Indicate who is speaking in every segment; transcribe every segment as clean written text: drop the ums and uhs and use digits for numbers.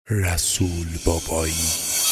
Speaker 1: رسول بابایی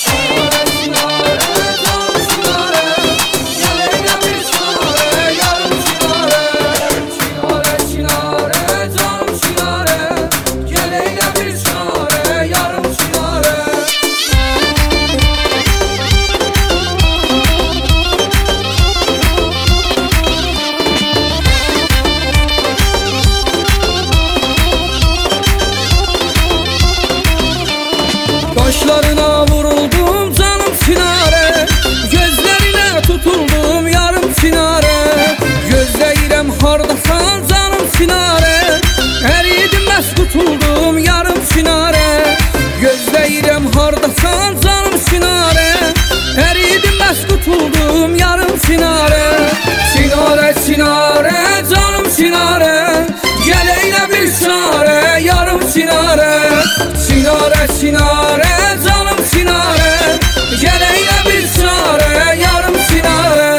Speaker 2: Başlarına vuruldum canım sinare, gözlerine tutuldum yarım sinare. Gözleyirem hardasan canım sinare, eridim məst tutuldum yarım sinare. Gözleyirem hardasan canım sinare, eridim məst tutuldum yarım sinare. Sinare sinare canım sinare, gel eyle bir sinare yarım sinare. Sinare sinare canım sinare, gel eyle bir sinare yarım sinare.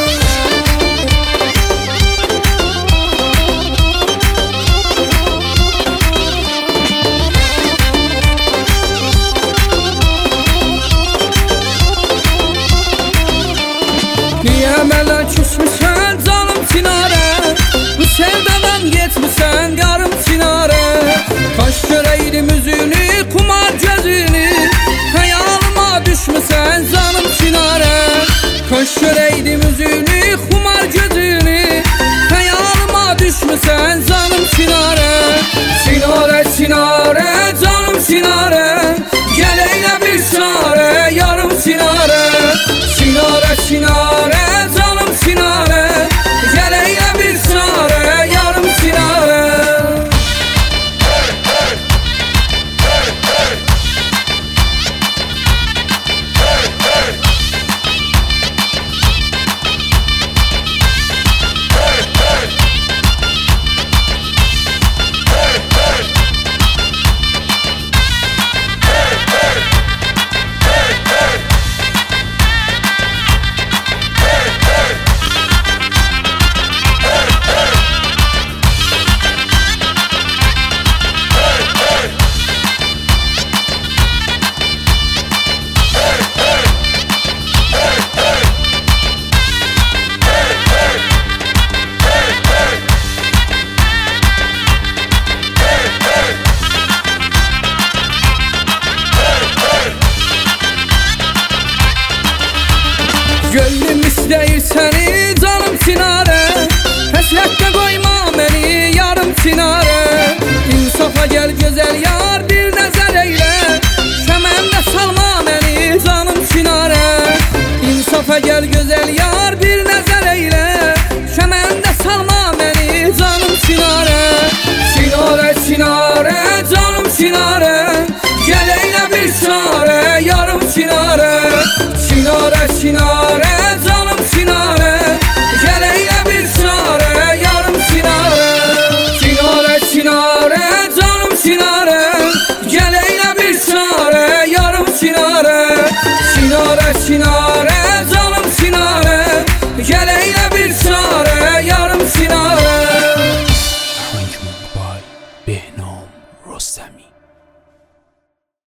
Speaker 2: Niye mənlə küsmüsən canım sinare, bu sevdadan geçmişsən yarım sinare. Kaş göreydim üzünü, kumar gözünü, hayalıma düşmüşsən canım sinare. Kaş göreydim üzünü, kumar gözünü, hayalıma düşmüşsən canım sinare. Sinare sinare canım sinare, gel eyle bir sinare yarım sinare. Sinare sinare canım sinare, gel eyle bir sinare yarım sinare. Gönlüm istəyir səni canım sinare, həsrətdə qoyma məni yarım sinare. İnsafa gəl gözəl yar